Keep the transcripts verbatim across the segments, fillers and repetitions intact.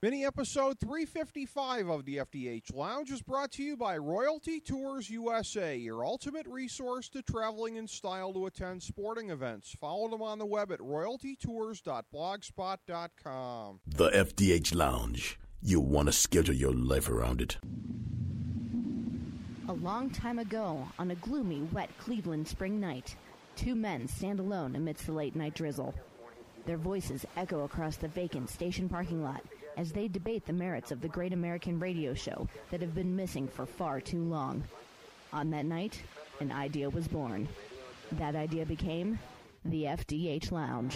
Mini episode three fifty-five of the F D H Lounge is brought to you by Royalty Tours U S A, your ultimate resource to traveling in style to attend sporting events. Follow them on the web at royalty tours dot blogspot dot com. The F D H Lounge. You'll want to schedule your life around it. A long time ago, on a gloomy, wet Cleveland spring night, two men stand alone amidst the late-night drizzle. Their voices echo across the vacant station parking lot as they debate the merits of the great American radio show that have been missing for far too long. On that night, an idea was born. That idea became the F D H Lounge.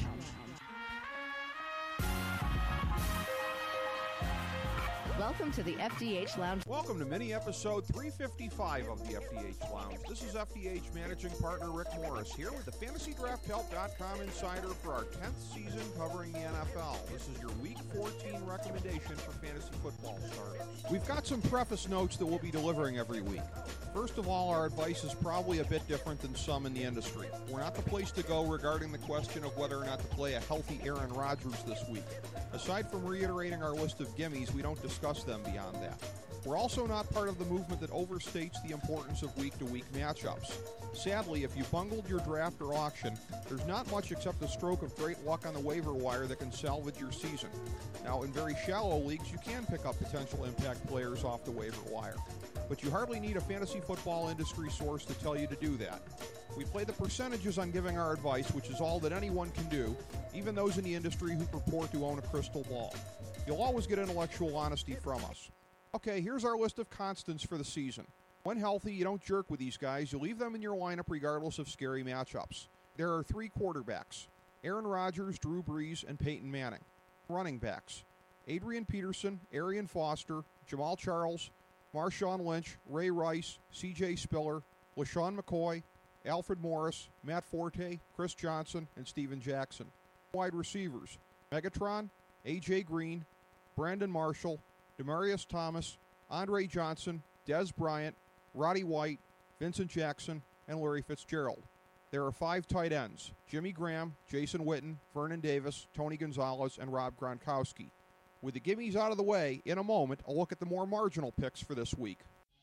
Welcome to the F D H Lounge. Welcome to mini episode three fifty-five of the F D H Lounge. This is F D H managing partner Rick Morris here with the fantasy draft help dot com insider for our tenth season covering the N F L. This is your week fourteen recommendation for fantasy football starters. We've got some preface notes that we'll be delivering every week. First of all, our advice is probably a bit different than some in the industry. We're not the place to go regarding the question of whether or not to play a healthy Aaron Rodgers this week. Aside from reiterating our list of gimmies, we don't discuss them beyond that. We're also not part of the movement that overstates the importance of week-to-week matchups. Sadly, if you bungled your draft or auction, there's not much except a stroke of great luck on the waiver wire that can salvage your season. Now, in very shallow leagues, you can pick up potential impact players off the waiver wire. But you hardly need a fantasy football industry source to tell you to do that. We play the percentages on giving our advice, which is all that anyone can do, even those in the industry who purport to own a crystal ball. You'll always get intellectual honesty from us. Okay, here's our list of constants for the season. When healthy, you don't jerk with these guys. You leave them in your lineup regardless of scary matchups. There are three quarterbacks: Aaron Rodgers, Drew Brees, and Peyton Manning. Running backs: Adrian Peterson, Arian Foster, Jamal Charles, Marshawn Lynch, Ray Rice, C J Spiller, LaShawn McCoy, Alfred Morris, Matt Forte, Chris Johnson, and Steven Jackson. Wide receivers: Megatron, A J Green, Brandon Marshall, Demaryius Thomas, Andre Johnson, Dez Bryant, Roddy White, Vincent Jackson, and Larry Fitzgerald. There are five tight ends: Jimmy Graham, Jason Witten, Vernon Davis, Tony Gonzalez, and Rob Gronkowski. With the gimmies out of the way, in a moment, a look at the more marginal picks for this week.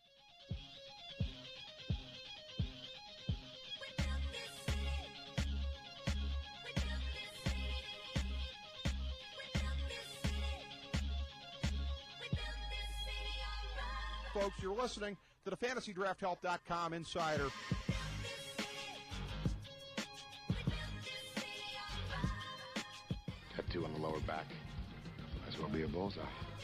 Folks, you're listening to the fantasy draft help dot com insider. Tattoo on the lower back. Might as well be a bullseye.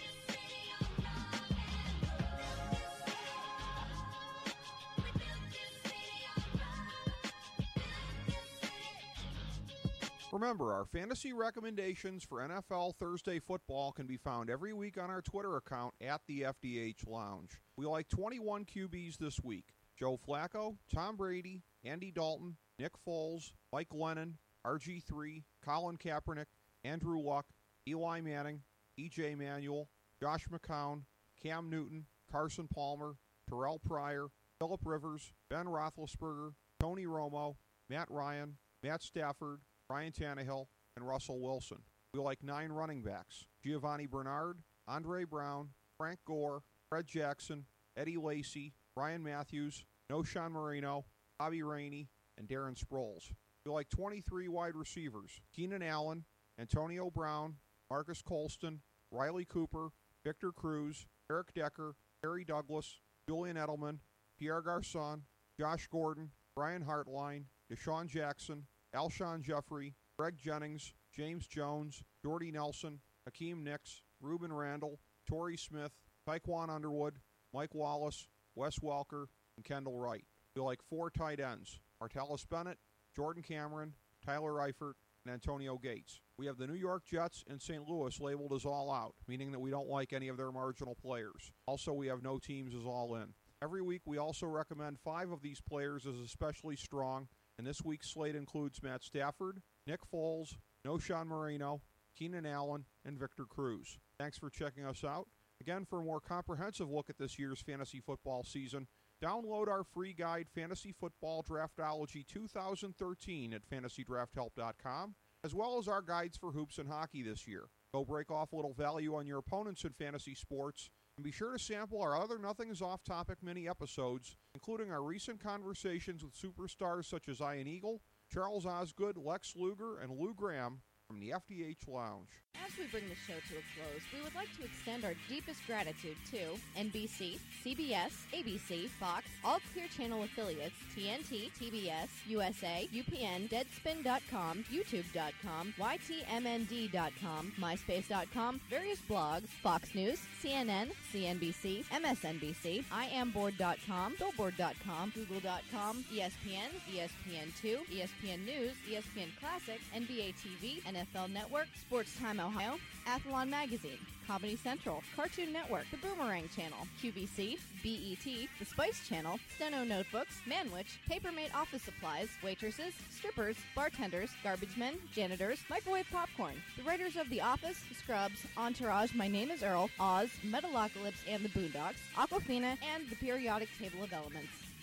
Remember, our fantasy recommendations for N F L Thursday football can be found every week on our Twitter account at the F D H Lounge. We like twenty-one Q Bs this week: Joe Flacco, Tom Brady, Andy Dalton, Nick Foles, Mike Lennon, R G three, Colin Kaepernick, Andrew Luck, Eli Manning, E J Manuel, Josh McCown, Cam Newton, Carson Palmer, Terrell Pryor, Phillip Rivers, Ben Roethlisberger, Tony Romo, Matt Ryan, Matt Stafford, Ryan Tannehill, and Russell Wilson. We like nine running backs: Giovanni Bernard, Andre Brown, Frank Gore, Fred Jackson, Eddie Lacy, Ryan Matthews, Noshawn Marino, Bobby Rainey, and Darren Sproles. We like twenty-three wide receivers: Keenan Allen, Antonio Brown, Marcus Colston, Riley Cooper, Victor Cruz, Eric Decker, Harry Douglas, Julian Edelman, Pierre Garçon, Josh Gordon, Brian Hartline, Deshaun Jackson, Alshon Jeffrey, Greg Jennings, James Jones, Jordy Nelson, Hakeem Nicks, Reuben Randall, Torrey Smith, Tyquan Underwood, Mike Wallace, Wes Welker, and Kendall Wright. We like four tight ends: Martellus Bennett, Jordan Cameron, Tyler Eifert, and Antonio Gates. We have the New York Jets and Saint Louis labeled as all out, meaning that we don't like any of their marginal players. Also, we have no teams as all in. Every week, we also recommend five of these players as especially strong, and this week's slate includes Matt Stafford, Nick Foles, Noshawn Marino, Keenan Allen, and Victor Cruz. Thanks for checking us out. Again, for a more comprehensive look at this year's fantasy football season, download our free guide, Fantasy Football Draftology two thousand thirteen, at fantasy draft help dot com, as well as our guides for hoops and hockey this year. Go break off a little value on your opponents in fantasy sports. And be sure to sample our other Nothing is Off Topic mini episodes, including our recent conversations with superstars such as Ian Eagle, Charles Osgood, Lex Luger, and Lou Graham from the F D H Lounge. As we bring the show to a close, we would like to extend our deepest gratitude to N B C, C B S, A B C, Fox, all Clear Channel affiliates, T N T, T B S, U S A, U P N, Deadspin dot com, YouTube dot com, Y T M N D dot com, MySpace dot com, various blogs, Fox News, C N N, C N B C, M S N B C, I am board dot com, Billboard dot com, Google dot com, E S P N, E S P N two, E S P N News, E S P N Classic, N B A T V, N F L Network, Sports Time Ohio, Athlon Magazine, Comedy Central, Cartoon Network, The Boomerang Channel, Q V C, B E T, The Spice Channel, Steno Notebooks, Manwich, Papermate Office Supplies, waitresses, strippers, bartenders, garbage men, janitors, microwave popcorn, the writers of The Office, Scrubs, Entourage, My Name is Earl, Oz, Metalocalypse and the Boondocks, Aquafina, and the Periodic Table of Elements.